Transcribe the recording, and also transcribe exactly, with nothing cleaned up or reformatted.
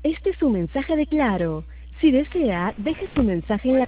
Este es su mensaje de Claro. Si desea, deje su mensaje en la